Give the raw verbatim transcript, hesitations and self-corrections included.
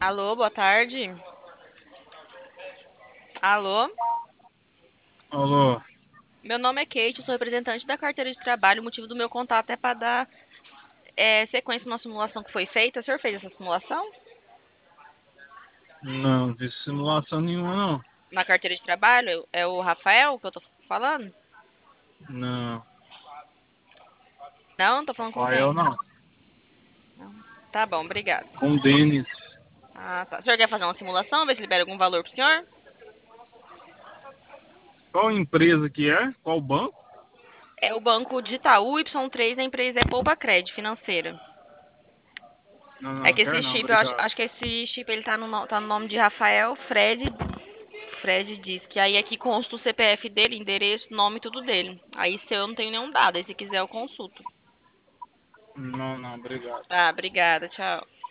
Alô, boa tarde. Alô, Alô, meu nome é Kate, eu sou representante da carteira de trabalho. O motivo do meu contato é para dar é, sequência na simulação que foi feita. O senhor fez essa simulação não vi simulação nenhuma não. na carteira de trabalho? É o Rafael que eu tô falando? Não, Não, tô falando com Rafael quem? não. Não. Tá bom, obrigada. Com Denis. Ah, tá. O senhor quer fazer uma simulação, ver se libera algum valor pro senhor? Qual empresa que é? Qual banco? É o banco digital. O Y três, a empresa é Poupa Crédito Financeira. Não, É não, que quer esse não, chip, eu acho, obrigado. acho que esse chip ele tá no, no- tá no nome de Rafael Fred Fred diz que aí aqui consta o C P F dele, endereço, nome, tudo dele. Aí se eu não tenho nenhum dado, aí se quiser eu consulto. Não, não, obrigado. Tá, obrigada, tchau.